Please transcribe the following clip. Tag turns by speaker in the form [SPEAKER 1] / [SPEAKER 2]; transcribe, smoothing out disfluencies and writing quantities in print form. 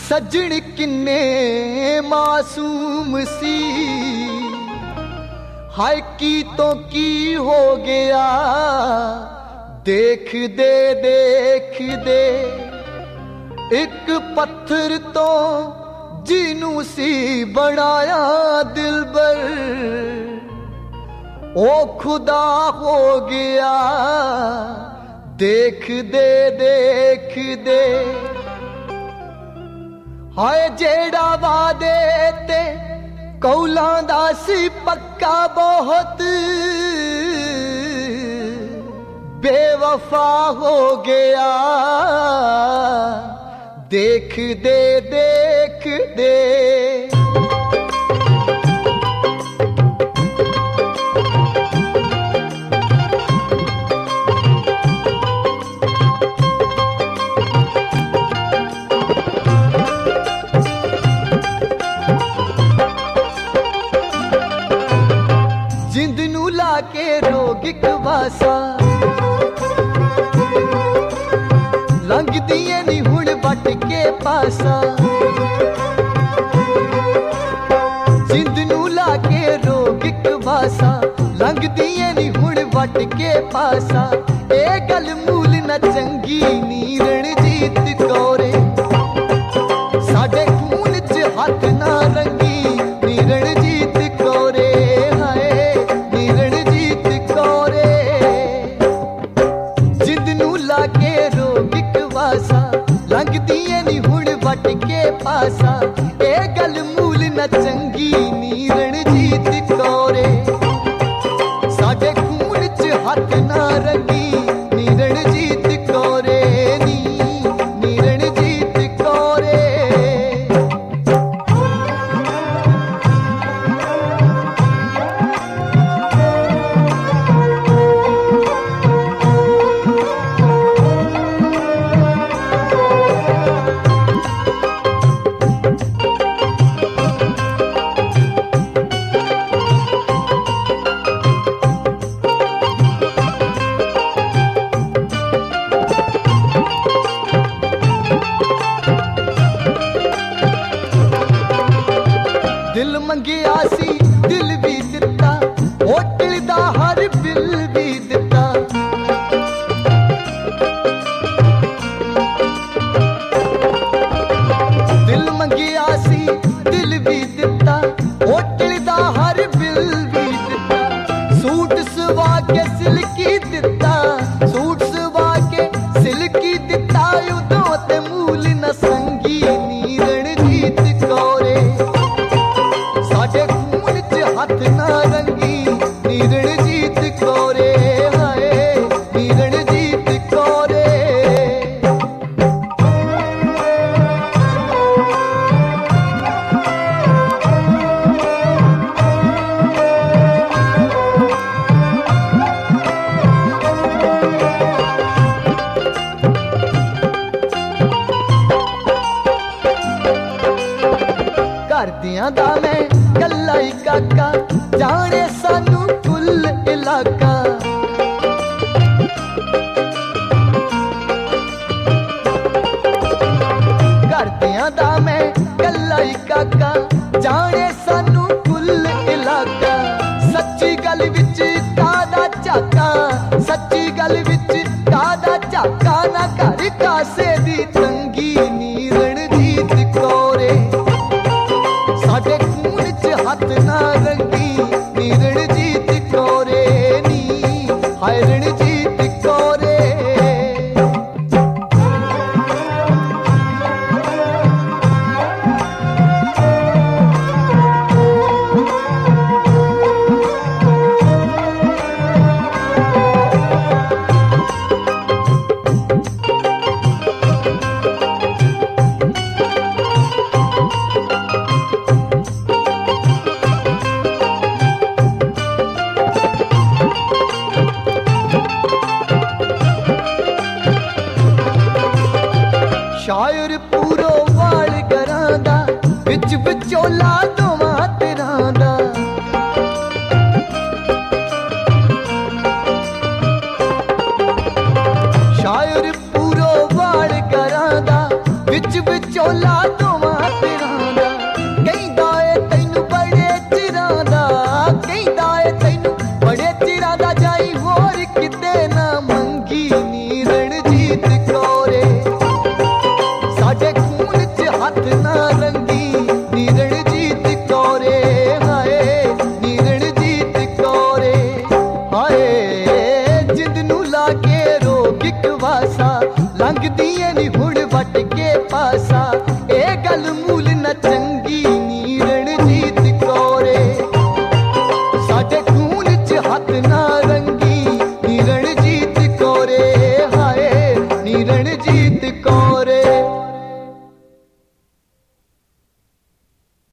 [SPEAKER 1] सजन किन्ने मासूम सी, हाय की तो की हो गया। देख दे एक पत्थर तो जिनू सी बनाया दिलबर, ओ खुदा हो गया। देख दे हाय जेड़ा वादे ते कौलां दा सी पक्का बहुत बेवफा हो गया। देख दे जिंद नू लाके रोगिक वासा, लंघ दिए नी हुण बट के पासा। जिंद नू लाके रोगिक वासा, लंघ दिए नी हुण बट के पासा। ए गल मूल न चंगी नी रणजीत कौरे, साडे खून च हथ ना रंगी नी रणजीत कौरे। हाय नी रणजीत कौरे, जिंद नू लाके रोगिक वासा, लंघ दिए नी हुण वट के पासा। ए गल मूल न चंगी नी रणजीत कौरे, साडे खून च हथ ना रंगी नी रणजीत कौरे। नी रणजीत कौरे। दिल मंगिया सी दिल भी दिता, होटल दा हर बिल भी दिता। दिल मंगिया सी दिल भी दिता, होटल दा हर बिल भी दिता। सूट सवा के सिल्की दिता, सूट सवा के सिल्की दिता। उदों ते मूल न संगी नी रणजीत कौरे, साडे खून च हथ ना रंगी नी रणजीत कौरे। हाय नी रणजीत कौरे। करदियां दा मैं गल्ला ही काका, जाने सानू कुल इलाका। करदियां दा मैं गल्ला ही काका, जाने सानू कुल इलाका। सच्ची गल विच कादा झाका, सच्ची गल विच कादा झाका। ना घर कासे दी तंगी नी रणजीत कौरे, साडे खून च हथ ना रंगी नी रणजीत कौरे। हाय रणजीत कौरे। शायर पूरो वाल करांदा, विच विचोला दोवां तेरां दा। शायर पूरो वाल करांदा, विच चोला दोवां पिरां